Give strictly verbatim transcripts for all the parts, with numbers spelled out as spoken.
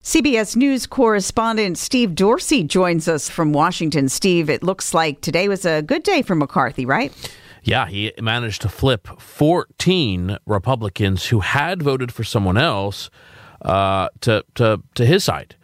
C B S News correspondent Steve Dorsey joins us from Washington. Steve, it looks like today was a good day for McCarthy, right? Yeah, he managed to flip fourteen Republicans who had voted for someone else uh, to, to to his side.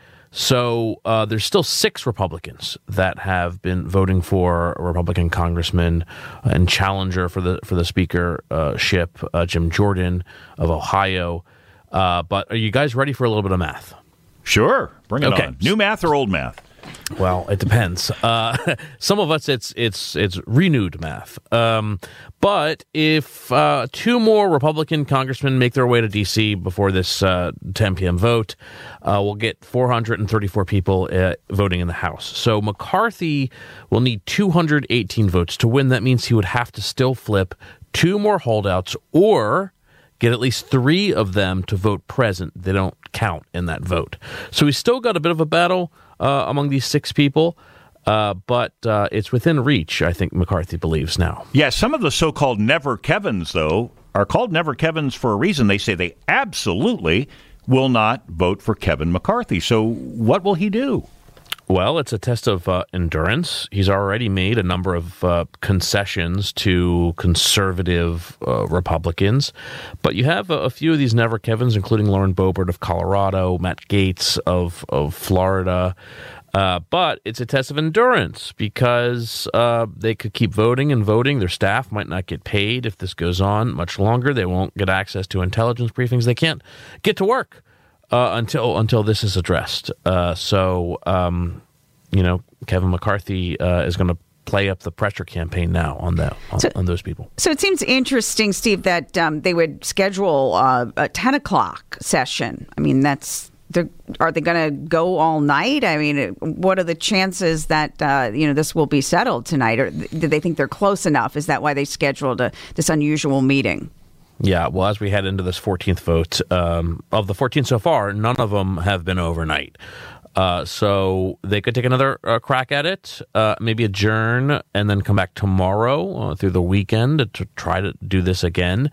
So uh, there's still six Republicans that have been voting for a Republican congressman and challenger for the for the speakership, uh, Jim Jordan of Ohio. Uh, but are you guys ready for a little bit of math? Sure, bring it okay. on. New math or old math? Well, it depends. Uh, some of us, it's it's it's renewed math. Um, but if uh, two more Republican congressmen make their way to D C before this uh, ten p.m. vote, uh, we'll get four hundred thirty-four people uh, voting in the House. So McCarthy will need two hundred eighteen votes to win. That means he would have to still flip two more holdouts or get at least three of them to vote present. They don't count in that vote. So he's still got a bit of a battle uh, among these six people, uh, but uh, it's within reach, I think McCarthy believes now. Yeah, some of the so-called Never Kevins, though, are called Never Kevins for a reason. They say they absolutely will not vote for Kevin McCarthy. So what will he do? Well, it's a test of uh, endurance. He's already made a number of uh, concessions to conservative uh, Republicans. But you have a, a few of these Never Kevins, including Lauren Boebert of Colorado, Matt Gaetz of, of Florida. Uh, but it's a test of endurance because uh, they could keep voting and voting. Their staff might not get paid if this goes on much longer. They won't get access to intelligence briefings. They can't get to work. Uh, until until this is addressed. Uh, so, um, you know, Kevin McCarthy uh, is going to play up the pressure campaign now on that on, so, on those people. So it seems interesting, Steve, that um, they would schedule uh, a ten o'clock session. I mean, that's are they going to go all night? I mean, what are the chances that uh, you know this will be settled tonight, or do they think they're close enough? Is that why they scheduled a, this unusual meeting? Yeah, well, as we head into this fourteenth vote, um, of the fourteen so far, none of them have been overnight. Uh, so they could take another uh, crack at it, uh, maybe adjourn, and then come back tomorrow uh, through the weekend to try to do this again.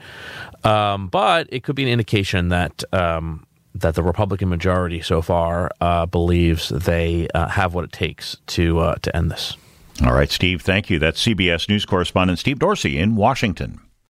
Um, but it could be an indication that um, that the Republican majority so far uh, believes they uh, have what it takes to uh, to end this. All right, Steve, thank you. That's C B S News correspondent Steve Dorsey in Washington.